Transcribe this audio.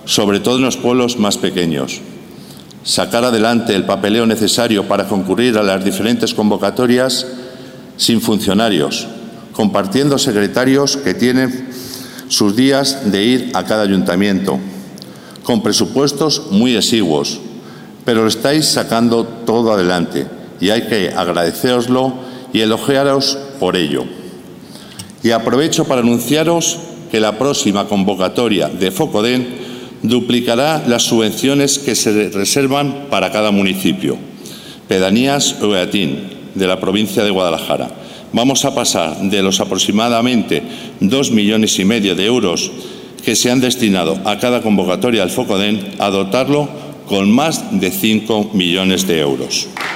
sobre todo en los pueblos más pequeños. Sacar adelante el papeleo necesario para concurrir a las diferentes convocatorias sin funcionarios, compartiendo secretarios que tienen sus días de ir a cada ayuntamiento, con presupuestos muy exiguos, pero lo estáis sacando todo adelante y hay que agradeceoslo y elogiaros por ello. Y aprovecho para anunciaros que la próxima convocatoria de FOCODEN duplicará las subvenciones que se reservan para cada municipio, pedanías o eatín de la provincia de Guadalajara. Vamos a pasar de los aproximadamente 2,5 millones de euros que se han destinado a cada convocatoria del FOCODEN a dotarlo con más de 5 millones de euros.